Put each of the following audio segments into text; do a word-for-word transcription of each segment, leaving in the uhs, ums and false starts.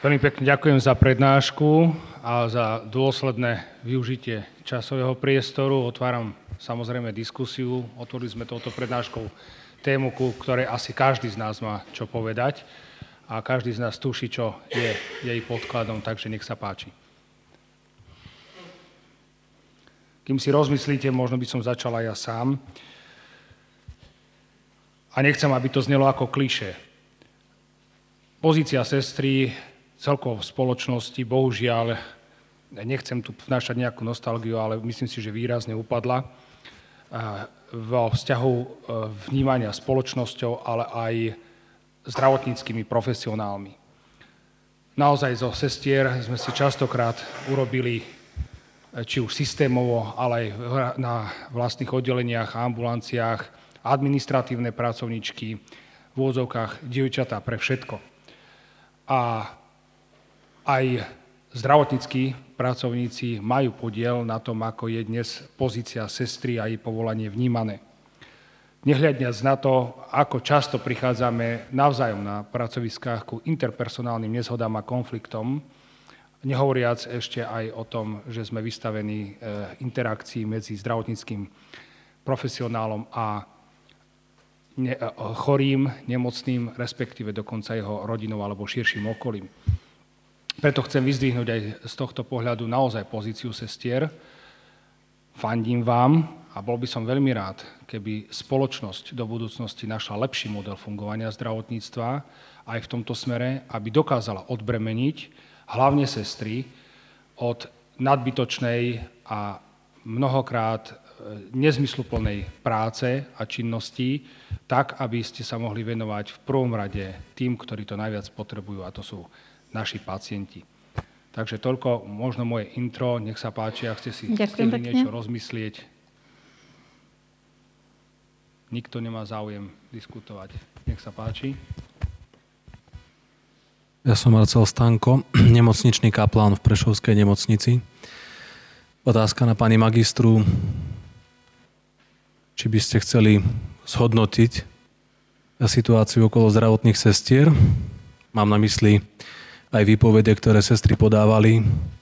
Veľmi pekne ďakujem za prednášku a za dôsledné využitie časového priestoru. Otváram samozrejme diskusiu. Otvorili sme touto prednáškou tému, ku ktorej asi každý z nás má čo povedať a každý z nás tuší, čo je jej podkladom, takže nech sa páči. Kým si rozmyslíte, možno by som začal aj ja sám. A nechcem, aby to znelo ako klišé. Pozícia sestry celkovo v spoločnosti, bohužiaľ, nechcem tu vnášať nejakú nostalgiu, ale myslím si, že výrazne upadla vo vzťahu vnímania spoločnosťou, ale aj zdravotníckymi profesionálmi. Naozaj zo sestier sme si častokrát urobili, či už systémovo, ale aj na vlastných oddeleniach a ambulanciách, administratívne pracovníčky, v úvodzovkách dievčatá pre všetko. A aj zdravotníckí pracovníci majú podiel na tom, ako je dnes pozícia sestry a jej povolanie vnímané. Nehľadniac na to, ako často prichádzame navzájom na pracoviskách ku interpersonálnym nezhodám a konfliktom, nehovoriac ešte aj o tom, že sme vystavení interakcii medzi zdravotníckym profesionálom a chorým, nemocným, respektíve dokonca jeho rodinou alebo širším okolím. Preto chcem vyzdvihnúť aj z tohto pohľadu naozaj pozíciu sestier. Fandím vám a bol by som veľmi rád, keby spoločnosť do budúcnosti našla lepší model fungovania zdravotníctva aj v tomto smere, aby dokázala odbremeniť hlavne sestry od nadbytočnej a mnohokrát nezmysluplnej práce a činností, tak, aby ste sa mohli venovať v prvom rade tým, ktorí to najviac potrebujú, a to sú naši pacienti. Takže toľko možno moje intro. Nech sa páči, ak ste si chceli niečo rozmyslieť. Nikto nemá záujem diskutovať. Nech sa páči. Ja som Marcel Stanko, nemocničný kaplán v Prešovskej nemocnici. Otázka na pani magistru. Či by ste chceli zhodnotiť situáciu okolo zdravotných sestier? Mám na mysli aj výpovede, ktoré sestry podávali.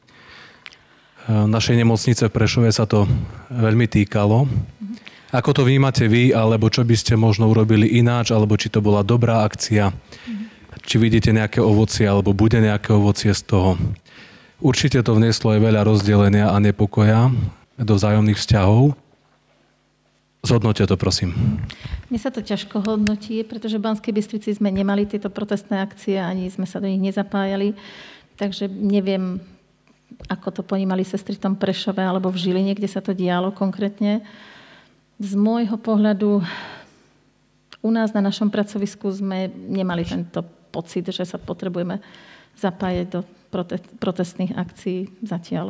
V našej nemocnice v Prešove sa to veľmi týkalo. Ako to vnímate vy, alebo čo by ste možno urobili ináč, alebo či to bola dobrá akcia? Či vidíte nejaké ovocie, alebo bude nejaké ovocie z toho? Určite to vnieslo aj veľa rozdelenia a nepokoja do vzájomných vzťahov. Zhodnoťte to, prosím. Mne sa to ťažko hodnotí, pretože v Banskej Bystrici sme nemali tieto protestné akcie, ani sme sa do nich nezapájali, takže neviem, ako to ponímali sestry v tom Prešove alebo v Žiline, kde sa to dialo konkrétne. Z môjho pohľadu u nás na našom pracovisku sme nemali tento pocit, že sa potrebujeme zapájať do protestných akcií zatiaľ.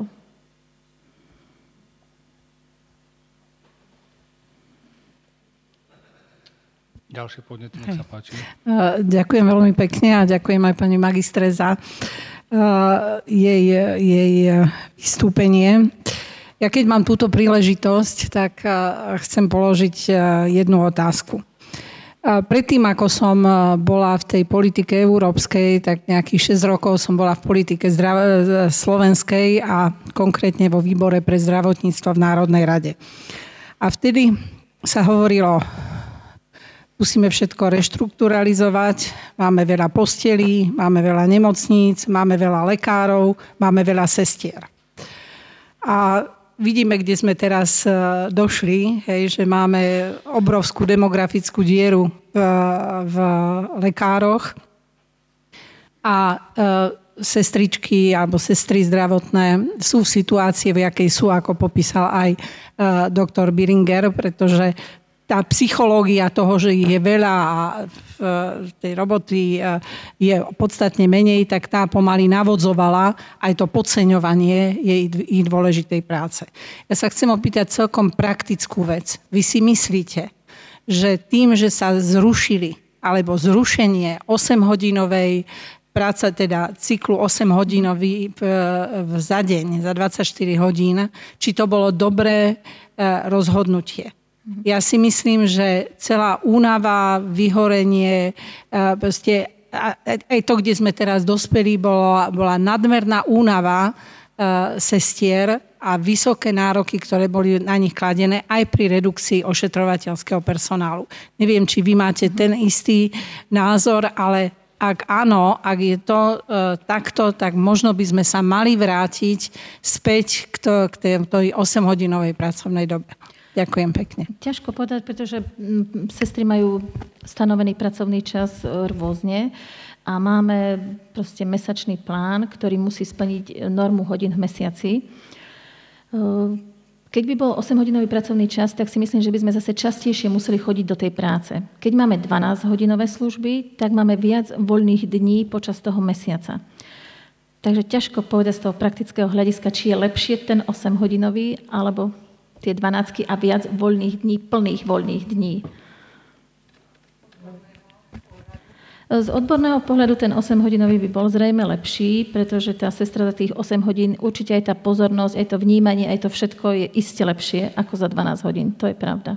Ďalšie podnety, nech sa páči. Ďakujem veľmi pekne a ďakujem aj pani magistre za jej, jej vystúpenie. Ja keď mám túto príležitosť, tak chcem položiť jednu otázku. Predtým, ako som bola v tej politike európskej, tak nejakých šesť rokov som bola v politike zdrav- slovenskej a konkrétne vo výbore pre zdravotníctvo v Národnej rade. A vtedy sa hovorilo, musíme všetko reštrukturalizovať, máme veľa postelí, máme veľa nemocníc, máme veľa lekárov, máme veľa sestier. A vidíme, kde sme teraz došli, hej, že máme obrovskú demografickú dieru v, v lekároch a e, sestričky alebo sestry zdravotné sú v situácii, v jakej sú, ako popísal aj e, doktor Biringer, pretože tá psychológia toho, že ich je veľa a v tej roboty je podstatne menej, tak tá pomaly navodzovala aj to podceňovanie jej ich dôležitej práce. Ja sa chcem opýtať celkom praktickú vec. Vy si myslíte, že tým, že sa zrušili, alebo zrušenie osemhodinovej práce, teda cyklu osemhodinový za deň, za dvadsaťštyri hodín, či to bolo dobré rozhodnutie? Ja si myslím, že celá únava, vyhorenie, proste aj to, kde sme teraz dospeli, bola, bola nadmerná únava sestier a vysoké nároky, ktoré boli na nich kladené aj pri redukcii ošetrovateľského personálu. Neviem, či vy máte ten istý názor, ale ak áno, ak je to e, takto, tak možno by sme sa mali vrátiť späť k, to, k tej, tej osemhodinovej pracovnej dobe. Ďakujem pekne. Ťažko povedať, pretože sestry majú stanovený pracovný čas rôzne. A máme proste mesačný plán, ktorý musí splniť normu hodín v mesiaci. Keď by bol osemhodinový pracovný čas, tak si myslím, že by sme zase častejšie museli chodiť do tej práce. Keď máme dvanásťhodinové služby, tak máme viac voľných dní počas toho mesiaca. Takže ťažko povedať z toho praktického hľadiska, či je lepšie ten osemhodinový, alebo tie dvanásťky a viac voľných dní, plných voľných dní. Z odborného pohľadu ten osemhodinový by bol zrejme lepší, pretože tá sestra za tých osem hodín, určite aj tá pozornosť, aj to vnímanie, aj to všetko je iste lepšie ako za dvanásť hodín. To je pravda.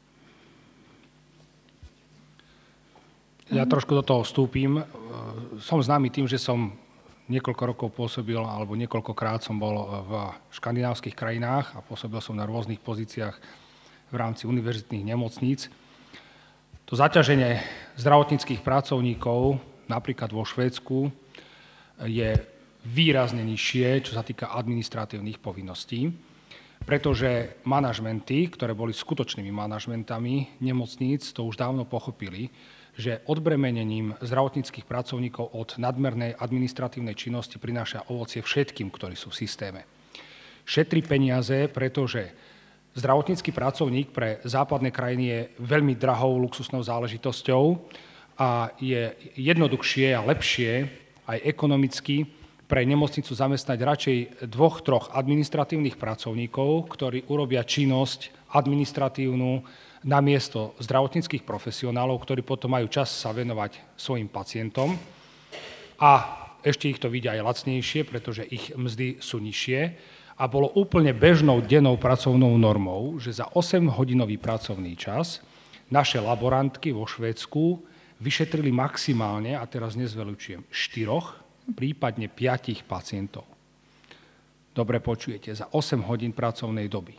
Ja trošku do toho vstúpim. Som známy tým, že som niekoľko rokov pôsobil, alebo niekoľkokrát som bol v škandinávskych krajinách a pôsobil som na rôznych pozíciách v rámci univerzitných nemocníc. To zaťaženie zdravotníckych pracovníkov, napríklad vo Švédsku, je výrazne nižšie, čo sa týka administratívnych povinností, pretože manažmenty, ktoré boli skutočnými manažmentami nemocníc, to už dávno pochopili, že odbremenením zdravotníckych pracovníkov od nadmernej administratívnej činnosti prináša ovocie všetkým, ktorí sú v systéme. Šetrí peniaze, pretože zdravotnícky pracovník pre západné krajiny je veľmi drahou luxusnou záležitosťou a je jednoduchšie a lepšie aj ekonomicky pre nemocnicu zamestnať radšej dvoch, troch administratívnych pracovníkov, ktorí urobia činnosť administratívnu namiesto zdravotníckych profesionálov, ktorí potom majú čas sa venovať svojim pacientom a ešte ich to vidia aj lacnejšie, pretože ich mzdy sú nižšie. A bolo úplne bežnou dennou pracovnou normou, že za osemhodinový pracovný čas naše laborantky vo Švédsku vyšetrili maximálne, a teraz nezveľučujem, štyroch, prípadne piatich pacientov. Dobre počujete, za osem hodín pracovnej doby.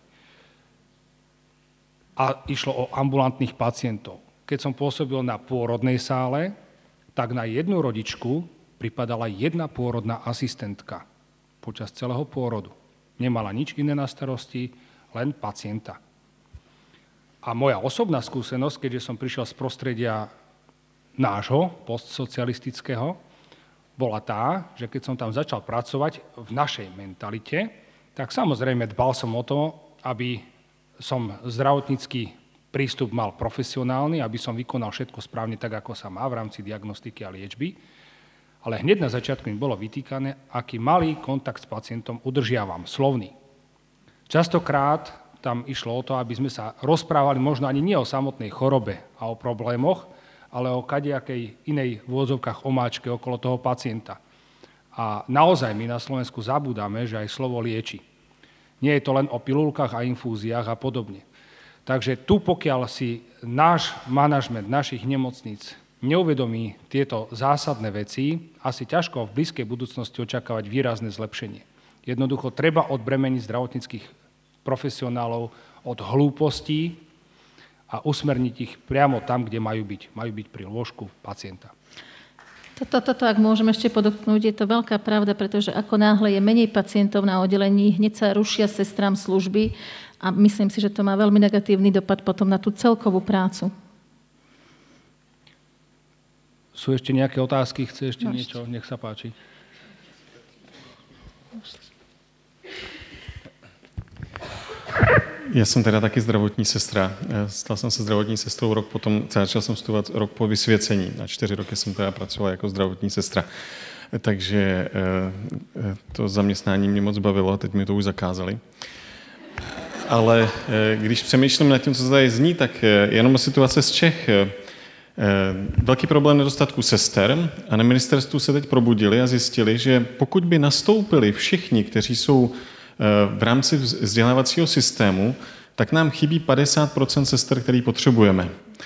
A išlo o ambulantných pacientov. Keď som pôsobil na pôrodnej sále, tak na jednu rodičku pripadala jedna pôrodná asistentka počas celého pôrodu. Nemala nič iné na starosti, len pacienta. A moja osobná skúsenosť, keďže som prišiel z prostredia nášho, postsocialistického, bola tá, že keď som tam začal pracovať v našej mentalite, tak samozrejme dbal som o to, aby som zdravotnícky prístup mal profesionálny, aby som vykonal všetko správne tak, ako sa má v rámci diagnostiky a liečby. Ale hneď na začiatku mi bolo vytýkané, aký malý kontakt s pacientom udržiavam, slovný. Častokrát tam išlo o to, aby sme sa rozprávali možno ani nie o samotnej chorobe a o problémoch, ale o kadejakej inej v úvodzovkách omáčke okolo toho pacienta. A naozaj my na Slovensku zabúdame, že aj slovo lieči. Nie je to len o pilulkách a infúziách a podobne. Takže tu, pokiaľ si náš manažment našich nemocníc neuvedomí tieto zásadné veci, asi ťažko v blízkej budúcnosti očakávať výrazné zlepšenie. Jednoducho treba odbremeniť zdravotníckych profesionálov od hlúpostí a usmerniť ich priamo tam, kde majú byť. Majú byť pri lôžku pacienta. Toto, toto, ak môžem ešte podotknúť, je to veľká pravda, pretože ako náhle je menej pacientov na oddelení, hneď sa rušia sestrám služby a myslím si, že to má veľmi negatívny dopad potom na tú celkovú prácu. Sú ešte nejaké otázky? Chce ešte Môžete. niečo? Nech sa páči. Ja som teda taky zdravotní sestra. Stal jsem se zdravotní sestrou rok potom, začal jsem studovat rok po vysvěcení. Na čtyři roky jsem teda pracoval jako zdravotní sestra. Takže to zaměstnání mě moc bavilo, teď mi to už zakázali. Ale když přemýšlím nad tím, co tady zní, tak jenom situace z Čech. Velký problém nedostatku sester a na ministerstvu se teď probudili a zjistili, že pokud by nastoupili všichni, kteří jsou v rámci vzdělávacího systému, tak nám chybí padesát procent sester, který potřebujeme.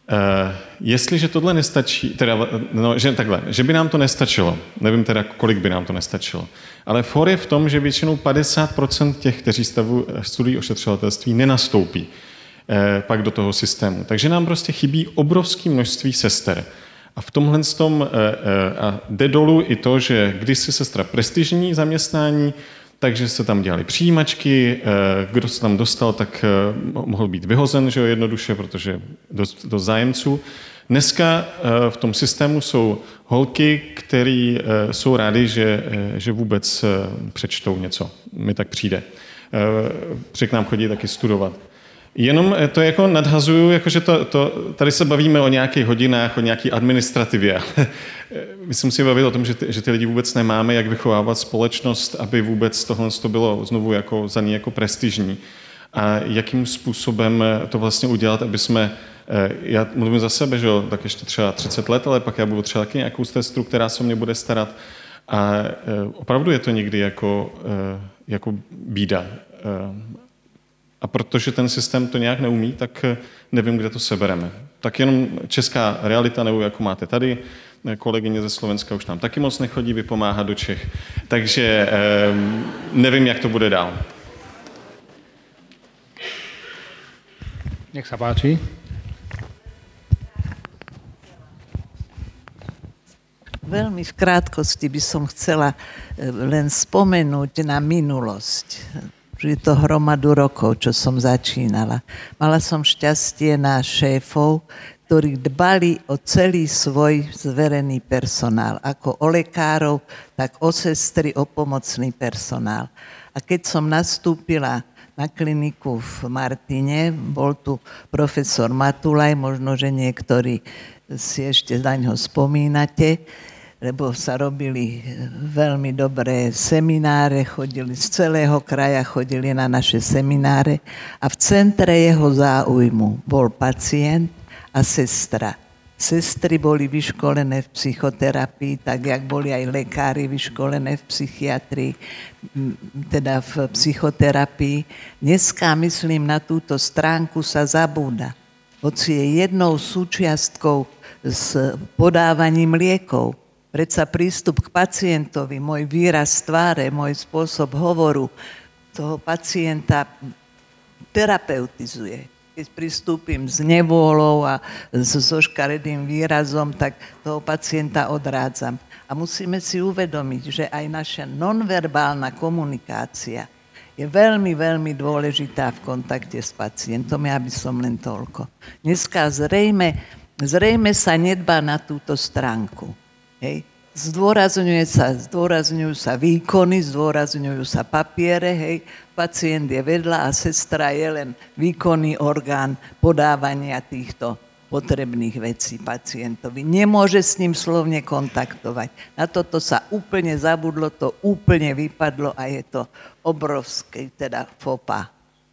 Jestliže tohle nestačí, teda, no, že takhle, že by nám to nestačilo, nevím teda, kolik by nám to nestačilo, ale for je v tom, že většinou padesát procent těch, kteří stavu, studují ošetřovatelství, nenastoupí eh, pak do toho systému. Takže nám prostě chybí obrovské množství sester. A v tomhle tom eh, eh, a jde dolů i to, že když si sestra prestižní zaměstnání, takže se tam dělali přijímačky, kdo se tam dostal, tak mohl být vyhozen, že jo, jednoduše, protože dost, dost zájemců. Dneska v tom systému jsou holky, které jsou rády, že, že vůbec přečtou něco. Mi tak přijde. Při k nám chodí taky studovat. Jenom to jako nadhazuju, jakože to, to, tady se bavíme o nějakých hodinách, o nějaké administrativě. My se musíme bavit o tom, že ty, že ty lidi vůbec nemáme, jak vychovávat společnost, aby vůbec tohle to bylo znovu jako, za ní jako prestižní. A jakým způsobem to vlastně udělat, aby jsme, já mluvím za sebe, že jo, tak ještě třeba třicet let, ale pak já budu třeba taky nějakou sestru, která se o mě bude starat. A opravdu je to někdy jako, jako bída. A protože ten systém to nějak neumí, tak nevím, kde to sebereme. Tak jenom česká realita, nebo jako máte tady, kolegyně ze Slovenska už nám taky moc nechodí vypomáhat do Čech. Takže nevím, jak to bude dál. Nech sa páči. Veľmi v krátkosti by som chcela len spomenúť na minulosť. Je to hromadu rokov, čo som začínala. Mala som šťastie na šéfov, ktorí dbali o celý svoj zverený personál, ako o lekárov, tak o sestry, o pomocný personál. A keď som nastúpila na kliniku v Martine, bol tu profesor Matulaj, možno, že niektorí si ešte na ňo spomínate, lebo sa robili veľmi dobré semináre, chodili z celého kraja, chodili na naše semináre a v centre jeho záujmu bol pacient a sestra. Sestry boli vyškolené v psychoterapii, tak jak boli aj lekári vyškolené v psychiatrii, teda v psychoterapii. Dneska, myslím, na túto stránku sa zabúda. Hoci je jednou súčiastkou s podávaním liekov. Predsa prístup k pacientovi, môj výraz tváre, môj spôsob hovoru toho pacienta terapeutizuje. Keď pristúpim s nevôľou a so škaredým výrazom, tak toho pacienta odrádzam. A musíme si uvedomiť, že aj naša nonverbálna komunikácia je veľmi, veľmi dôležitá v kontakte s pacientom. Ja by som len toľko. Dneska zrejme, zrejme sa nedbá na túto stránku. Hej. Zdôrazňuje sa, zdôrazňujú sa výkony, zdôrazňujú sa papiere, hej, pacient je vedľa a sestra je len výkonný orgán podávania týchto potrebných vecí pacientovi. Nemôže s ním slovne kontaktovať. Na toto sa úplne zabudlo, to úplne vypadlo a je to obrovské, teda faux.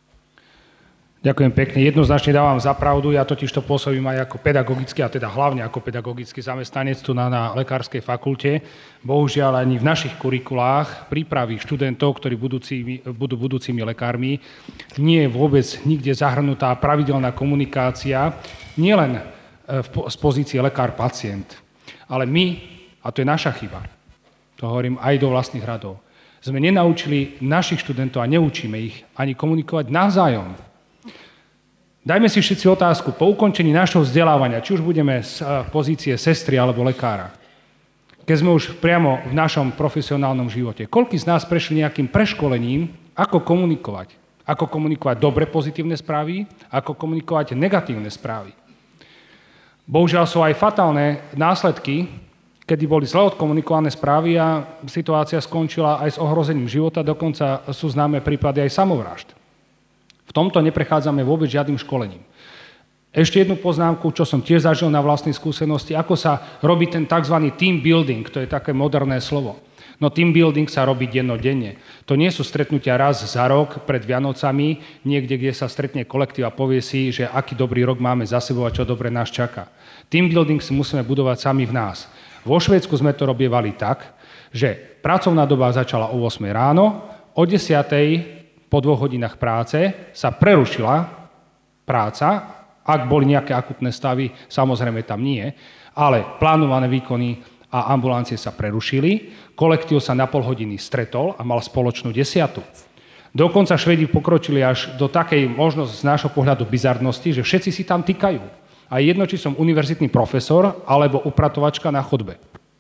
Ďakujem pekne. Jednoznačne dávam za pravdu. Ja totiž to pôsobím aj ako pedagogický, a teda hlavne ako pedagogický zamestnanec tu na, na lekárskej fakulte. Bohužiaľ ani v našich kurikulách prípravy študentov, ktorí budúci, budú budúcimi lekármi, nie je vôbec nikde zahrnutá pravidelná komunikácia, nielen z pozície lekár-pacient, ale my, a to je naša chyba, to hovorím aj do vlastných radov, sme nenaučili našich študentov a neučíme ich ani komunikovať navzájom. Dajme si všetci otázku, po ukončení našho vzdelávania, či už budeme z pozície sestry alebo lekára, keď sme už priamo v našom profesionálnom živote, koľký z nás prešli nejakým preškolením, ako komunikovať? Ako komunikovať dobre pozitívne správy, ako komunikovať negatívne správy. Bohužiaľ sú aj fatálne následky, kedy boli zle odkomunikované správy a situácia skončila aj s ohrozením života, dokonca sú známe prípady aj samovrážd. V tomto neprechádzame vôbec žiadnym školením. Ešte jednu poznámku, čo som tiež zažil na vlastnej skúsenosti, ako sa robí ten tzv. Team building, to je také moderné slovo. No team building sa robí dennodenne. To nie sú stretnutia raz za rok pred Vianocami, niekde, kde sa stretne kolektív a povie si, že aký dobrý rok máme za sebou a čo dobre nás čaká. Team building si musíme budovať sami v nás. Vo Švédsku sme to robievali tak, že pracovná doba začala o ôsmej ráno, o desiatej po dvoch hodinách práce sa prerušila práca a Ak boli nejaké akutné stavy, samozrejme tam nie, ale plánované výkony a ambulancie sa prerušili, kolektív sa na pol hodiny stretol a mal spoločnú desiatu. Dokonca Švedi pokročili až do takej možnosť z nášho pohľadu bizarnosti, že všetci si tam týkajú. A jedno, či som univerzitný profesor alebo upratovačka na chodbe.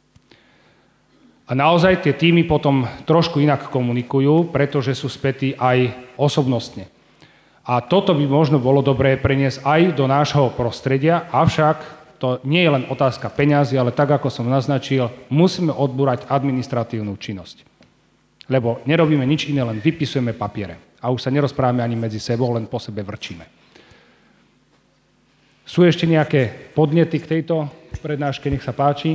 A naozaj tie týmy potom trošku inak komunikujú, pretože sú spätí aj osobnostne. A toto by možno bolo dobré preniesť aj do nášho prostredia, avšak to nie je len otázka peňazí, ale tak, ako som naznačil, musíme odbúrať administratívnu činnosť. Lebo nerobíme nič iné, len vypisujeme papiere. A už sa nerozprávame ani medzi sebou, len po sebe vrčíme. Sú ešte nejaké podnety k tejto prednáške? Nech sa páči.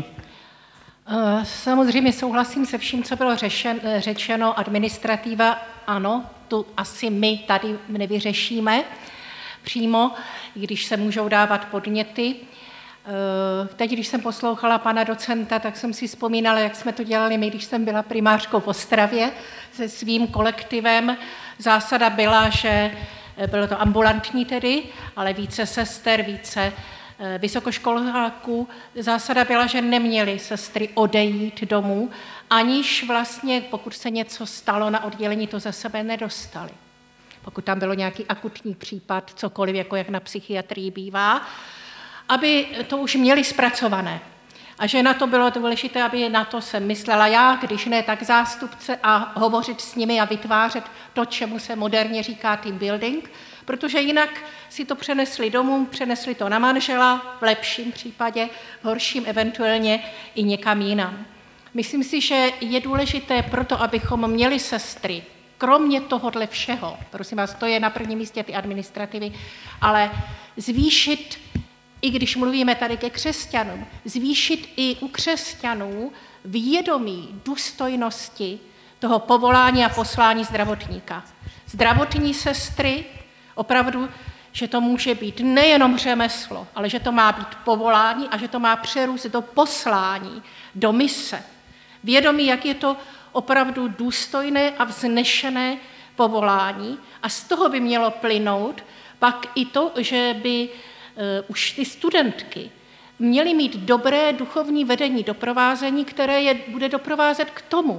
Samozřejmě souhlasím se vším, co bylo řešen, řečeno. Administrativa, ano, tu asi my tady nevyřešíme přímo, i když se můžou dávat podněty. Teď, když jsem poslouchala pana docenta, tak jsem si vzpomínala, jak jsme to dělali my, když jsem byla primářkou v Ostravě se svým kolektivem. Zásada byla, že bylo to ambulantní tedy, ale více sester, více vysokoškoláků. Zásada byla, že neměly sestry odejít domů, aniž vlastně, pokud se něco stalo na oddělení, to za sebe nedostali. Pokud tam bylo nějaký akutní případ, cokoliv, jako jak na psychiatrii bývá, aby to už měli zpracované. A že na to bylo důležité, aby na to jsem myslela já, když ne, tak zástupce a hovořit s nimi a vytvářet to, čemu se moderně říká team building, protože jinak si to přenesli domů, přenesli to na manžela, v lepším případě, v horším eventuálně i někam jinam. Myslím si, že je důležité proto, abychom měli sestry, kromě tohohle všeho, prosím vás, to je na prvním místě ty administrativy, ale zvýšit, i když mluvíme tady ke křesťanům, zvýšit i u křesťanů vědomí důstojnosti toho povolání a poslání zdravotníka. Zdravotní sestry, opravdu, že to může být nejenom řemeslo, ale že to má být povolání a že to má přerůst do poslání, do mise. Vědomí, jak je to opravdu důstojné a vznešené povolání a z toho by mělo plynout pak i to, že by uh, už ty studentky měly mít dobré duchovní vedení doprovázení, které je bude doprovázet k tomu,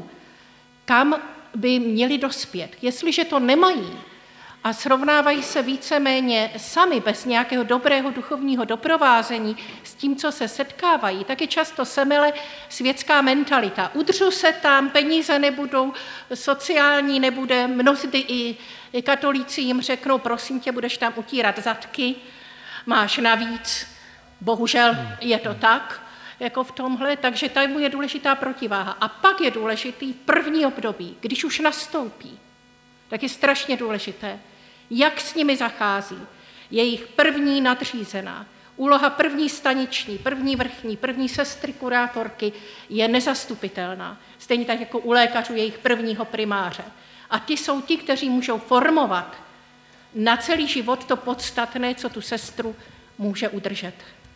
kam by měli dospět. Jestliže to nemají a srovnávají se víceméně sami bez nějakého dobrého duchovního doprovázení s tím, co se setkávají, tak je často semele světská mentalita. Udřu se tam, peníze nebudou, sociální nebude, mnohdy i katolíci jim řeknou, prosím tě, budeš tam utírat zadky, máš navíc, bohužel je to tak, jako v tomhle, takže tady je důležitá protiváha. A pak je důležitý první období, když už nastoupí, tak je strašně důležité, jak s nimi zachází. Jejich první nadřízená, úloha první staniční, první vrchní, první sestry kurátorky je nezastupitelná. Stejně tak jako u lékařů jejich prvního primáře. A ty jsou ti, kteří můžou formovat na celý život to podstatné, co tu sestru může udržet.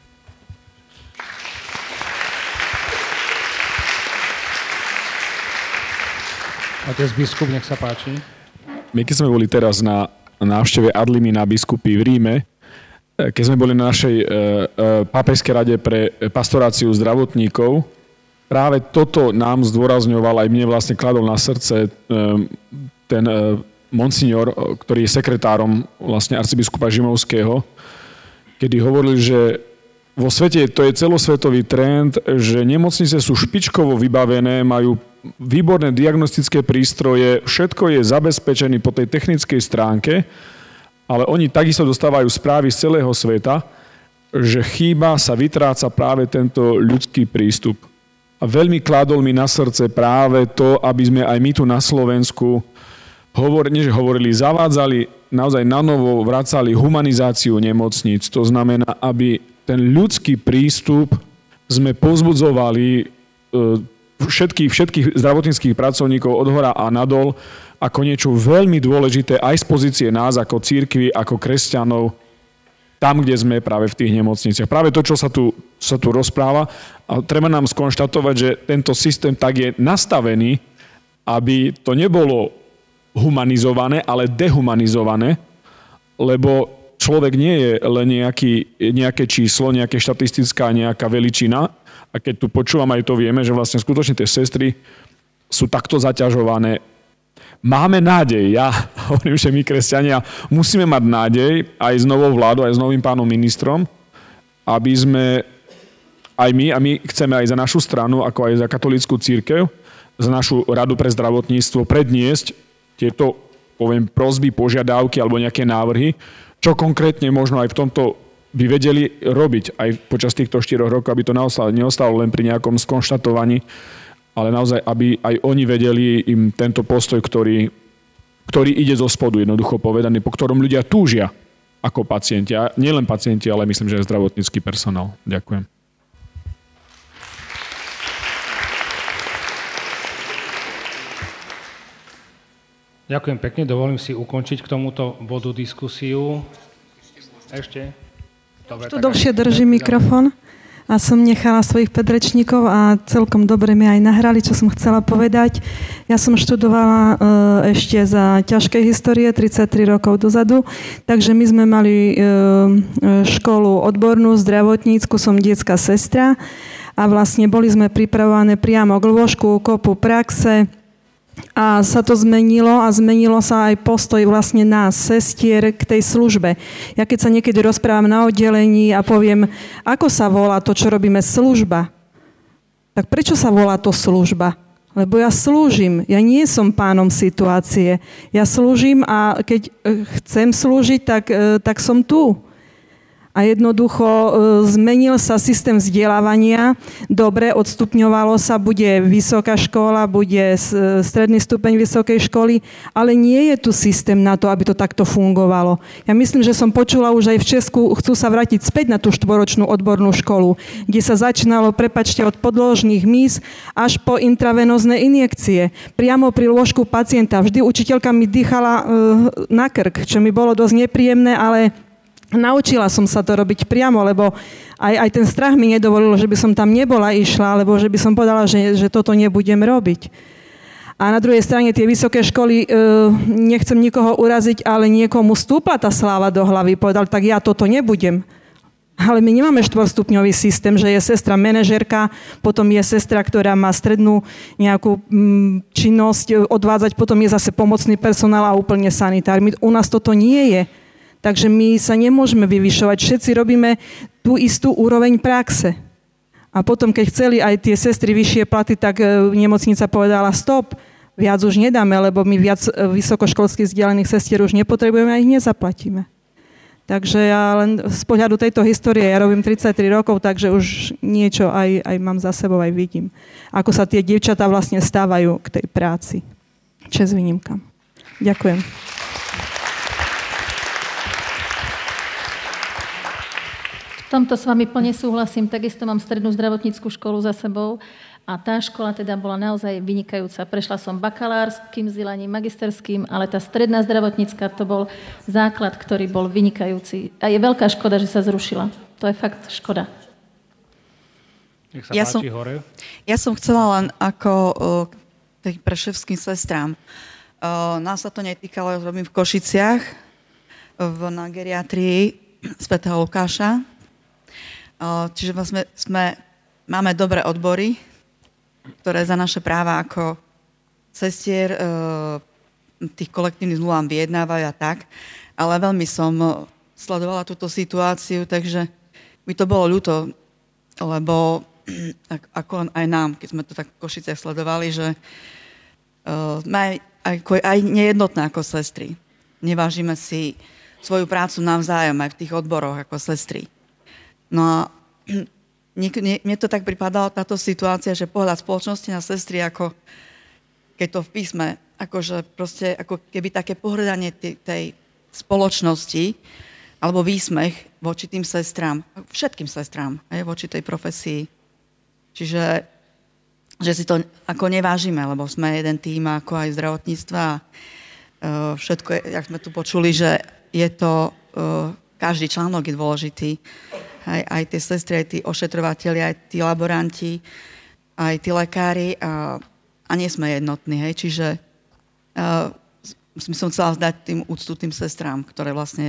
Otec biskup, nech sa páči. My keď sme boli teraz na návšteve Adlimy na biskupy v Ríme, keď sme boli na našej e, e, pápežskej rade pre pastoráciu zdravotníkov, práve toto nám zdôrazňoval, aj mne vlastne kladol na srdce e, ten e, monsignor, ktorý je sekretárom vlastne arcibiskupa Žimovského, kedy hovoril, že vo svete to je celosvetový trend, že nemocnice sú špičkovo vybavené, majú výborné diagnostické prístroje, všetko je zabezpečené po tej technickej stránke, ale oni takisto dostávajú správy z celého sveta, že chýba, sa vytráca práve tento ľudský prístup. A veľmi kládol mi na srdce práve to, aby sme aj my tu na Slovensku hovor, nie, že hovorili, zavádzali, naozaj nanovo vracali humanizáciu nemocníc. To znamená, aby ten ľudský prístup sme povzbudzovali všetkých, všetkých zdravotníckych pracovníkov od hora a nadol ako niečo veľmi dôležité aj z pozície nás ako cirkvi, ako kresťanov, tam, kde sme práve v tých nemocniciach. Práve to, čo sa tu, sa tu rozpráva, a treba nám skonštatovať, že tento systém tak je nastavený, aby to nebolo humanizované, ale dehumanizované, lebo človek nie je len nejaký, nejaké číslo, nejaké štatistická nejaká veličina. A keď tu počúvam, aj to vieme, že vlastne skutočne tie sestry sú takto zaťažované. Máme nádej. Ja hovorím, že my, kresťania, musíme mať nádej aj s novou vládou, aj s novým pánom ministrom, aby sme aj my, a my chceme aj za našu stranu, ako aj za katolícku cirkev, za našu radu pre zdravotníctvo predniesť tieto, poviem, prosby, požiadavky alebo nejaké návrhy, čo konkrétne možno aj v tomto by vedeli robiť aj počas týchto štyroch rokov, aby to neostalo len pri nejakom skonštatovaní, ale naozaj, aby aj oni vedeli im tento postoj, ktorý, ktorý ide zo spodu, jednoducho povedaný, po ktorom ľudia túžia ako pacienti. A nielen pacienti, ale myslím, že aj zdravotnícky personál. Ďakujem. Ďakujem pekne, dovolím si ukončiť k tomuto bodu diskusiu. Ešte? Dobre, tu dlhšie držím mikrofón a som nechala svojich predrečníkov a celkom dobre mi aj nahrali, čo som chcela povedať. Ja som študovala e, ešte za ťažkej histórie tridsaťtri rokov dozadu, takže my sme mali e, školu odbornú, zdravotnícku, som detská sestra a vlastne boli sme pripravované priamo k lôžku, kopu praxe. A sa to zmenilo a zmenilo sa aj postoj vlastne nás, sestier, k tej službe. Ja keď sa niekedy rozprávam na oddelení a poviem, ako sa volá to, čo robíme, služba, tak prečo sa volá to služba? Lebo ja slúžim, ja nie som pánom situácie. Ja slúžim a keď chcem slúžiť, tak, tak som tu. A jednoducho zmenil sa systém vzdelávania. Dobre, odstupňovalo sa, bude vysoká škola, bude stredný stupeň vysokej školy, ale nie je tu systém na to, aby to takto fungovalo. Ja myslím, že som počula už aj v Česku, chcú sa vrátiť späť na tú štvoročnú odbornú školu, kde sa začínalo, prepačte, od podložných míz až po intravenózne injekcie. Priamo pri lôžku pacienta. Vždy učiteľka mi dýchala na krk, čo mi bolo dosť nepríjemné, ale naučila som sa to robiť priamo, lebo aj, aj ten strach mi nedovolil, že by som tam nebola išla, alebo že by som povedala, že, že toto nebudem robiť. A na druhej strane tie vysoké školy, e, nechcem nikoho uraziť, ale niekomu stúpla tá sláva do hlavy, povedal, tak ja toto nebudem. Ale my nemáme štvorstupňový systém, že je sestra manažérka, potom je sestra, ktorá má strednú nejakú mm, činnosť odvádzať, potom je zase pomocný personál a úplne sanitár. My, u nás toto nie je. Takže my sa nemôžeme vyvyšovať. Všetci robíme tú istú úroveň praxe. A potom, keď chceli aj tie sestry vyššie platy, tak nemocnica povedala stop, viac už nedáme, lebo my viac vysokoškolských vzdelaných sestier už nepotrebujeme a ich nezaplatíme. Takže ja len z pohľadu tejto histórie, ja robím tridsaťtri rokov, takže už niečo aj, aj mám za sebou, aj vidím. Ako sa tie dievčatá vlastne stávajú k tej práci. Česť výnimkám. Ďakujem. V tomto s vami plne súhlasím, takisto mám strednú zdravotníckú školu za sebou a tá škola teda bola naozaj vynikajúca. Prešla som bakalárskym vzdelaním, magisterským, ale tá stredná zdravotnícka to bol základ, ktorý bol vynikajúci. A je veľká škoda, že sa zrušila. To je fakt škoda. Nech sa ja páči, som, hore. Ja som chcela len ako uh, tým preševským sestrám. Uh, nás sa to netýkalo, robím v Košiciach, v, na geriatrii svätého Lukáša. Čiže sme, sme, máme dobré odbory, ktoré za naše práva ako sestier tých kolektívnych zmluvám vyjednávajú a tak. Ale veľmi som sledovala túto situáciu, takže mi to bolo ľúto, lebo ako aj nám, keď sme to tak v Košiciach sledovali, že sme aj, aj, aj nejednotné ako sestry. Nevážime si svoju prácu navzájom aj v tých odboroch ako sestry. No a mne to tak pripadalo, táto situácia, že pohľad spoločnosti na sestry, ako keď to v písme, akože proste, ako keby také pohľadanie tej, tej spoločnosti, alebo výsmech voči tým sestrám, všetkým sestrám, aj voči tej profesii. Čiže že si to ako nevážime, lebo sme jeden tým ako aj zdravotníctva a uh, všetko, je, jak sme tu počuli, že je to, uh, každý článok je dôležitý. Aj, aj tie sestry, aj tí ošetrovatelia, aj tí laboranti, aj tí lekári a, a nie sme jednotní. Hej. Čiže uh, som chcela zdať tým úctu tým sestrám, ktoré vlastne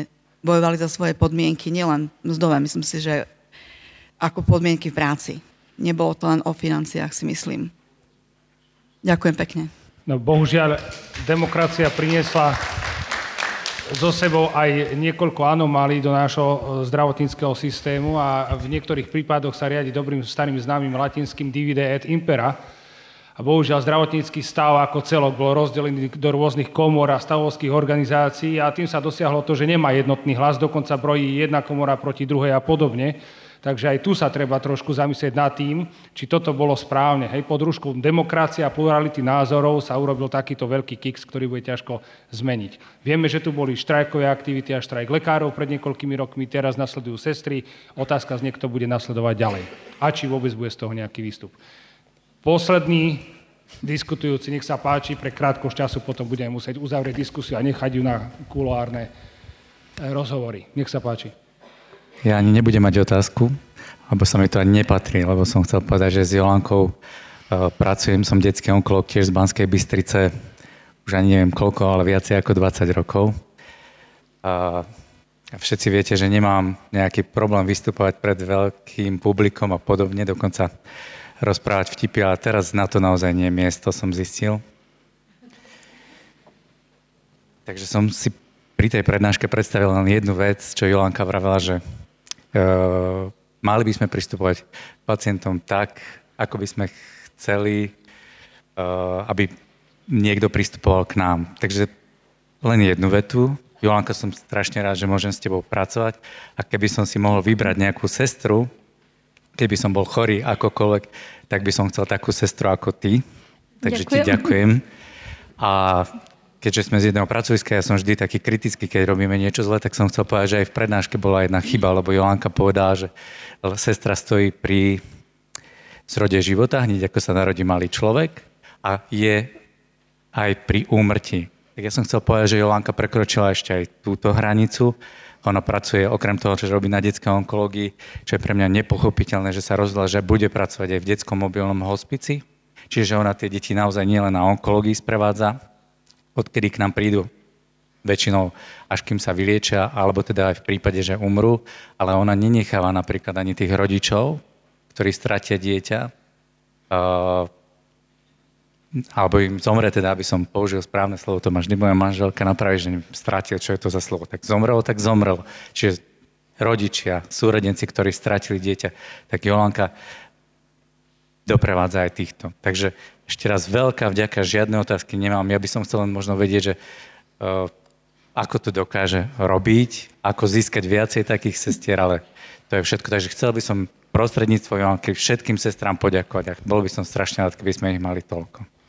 bojovali za svoje podmienky, nielen mzdové, myslím si, že ako podmienky v práci. Nebolo to len o financiách, si myslím. Ďakujem pekne. No bohužiaľ, demokracia priniesla so sebou aj niekoľko anomálií do nášho zdravotníckeho systému a v niektorých prípadoch sa riadi dobrým starým známym latinským divide et impera. A bohužiaľ zdravotnícky stav ako celok bol rozdelený do rôznych komor a stavovských organizácií a tým sa dosiahlo to, že nemá jednotný hlas, dokonca brojí jedna komora proti druhej a podobne. Takže aj tu sa treba trošku zamyslieť nad tým, či toto bolo správne. Hej, pod rúškou demokracia a plurality názorov sa urobil takýto veľký kiks, ktorý bude ťažko zmeniť. Vieme, že tu boli štrajkové aktivity a štrajk lekárov pred niekoľkými rokmi, teraz nasledujú sestry. Otázka znie, kto bude nasledovať ďalej. A či vôbec bude z toho nejaký výstup. Posledný diskutujúci, nech sa páči, pre krátkosť času potom budeme musieť uzavrieť diskusiu a nechať ju na kuloárne rozhovory. Nech sa páči. Ja ani nebudem mať otázku, lebo sa mi to ani nepatrí, lebo som chcel povedať, že s Jolankou uh, pracujem, som detský onkológ tiež z Banskej Bystrice, už ani neviem koľko, ale viacej ako dvadsať rokov. Uh, všetci viete, že nemám nejaký problém vystupovať pred veľkým publikom a podobne, dokonca rozprávať vtipy, ale teraz na to naozaj nie je miesto, som zistil. Takže som si pri tej prednáške predstavil len jednu vec, čo Jolanka vravela, že uh, mali by sme pristupovať k pacientom tak, ako by sme chceli, uh, aby niekto pristupoval k nám. Takže len jednu vetu. Jolanka, som strašne rád, že môžem s tebou pracovať a keby som si mohol vybrať nejakú sestru, keby som bol chorý akokoľvek, tak by som chcel takú sestru ako ty. Takže ďakujem. Ti ďakujem. A keďže sme z jedného pracoviska, ja som vždy taký kritický, keď robíme niečo zle, tak som chcel povedať, že aj v prednáške bola jedna chyba, lebo Jolanka povedala, že sestra stojí pri zrode života, hneď ako sa narodí malý človek a je aj pri úmrtí. Tak ja som chcel povedať, že Jolanka prekročila ešte aj túto hranicu. Ona pracuje, okrem toho, že robí na detskej onkológii, čo je pre mňa nepochopiteľné, že sa rozhodla, že bude pracovať aj v detskom mobilnom hospici. Čiže ona tie deti naozaj nielen na onkológii sprevádza, odkedy k nám prídu väčšinou, až kým sa vyliečia, alebo teda aj v prípade, že umrú, ale ona nenecháva napríklad ani tých rodičov, ktorí stratia dieťa, uh, alebo im zomre, teda, aby som použil správne slovo, to ma vždy moja manželka napraví, že strátil, čo je to za slovo. Tak zomrel, tak zomrel. Čiže rodičia, súrodenci, ktorí stratili dieťa, tak Jolanka doprevádza aj týchto. Takže ešte raz veľká vďaka, žiadne otázky nemám. Ja by som chcel len možno vedieť, že uh, ako to dokáže robiť, ako získať viacej takých sestier, ale to je všetko. Takže chcel by som prostredníctvom Jolanky všetkým sestrám poďakovať. Bol by som strašne rád, keby sme ich mali toľko.